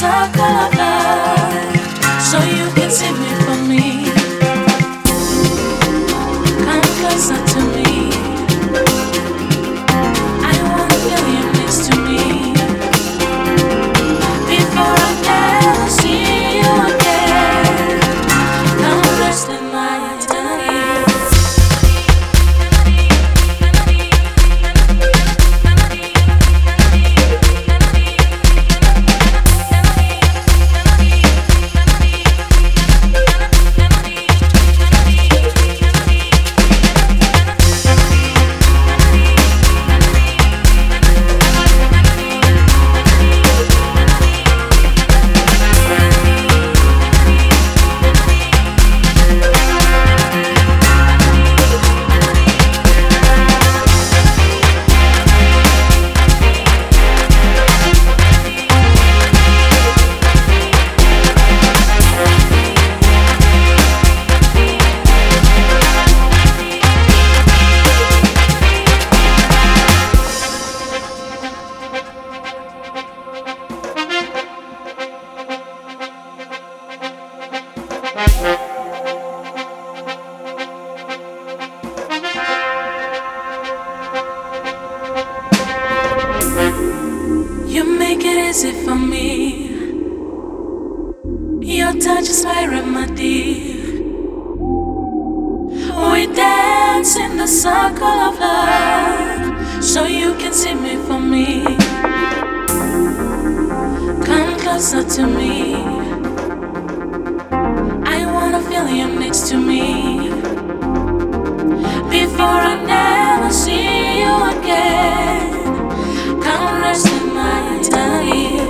circle of life, so you can see me for me. Come closer to me. I wanna feel you next to me. Before I ever see you again, come rest in my eternity. You make it easy for me. Your touch is my remedy. We dance in the circle of life, so you can see me for me. Come closer to me. I wanna feel you next to me. Before I never see you again, come rest in my eternity.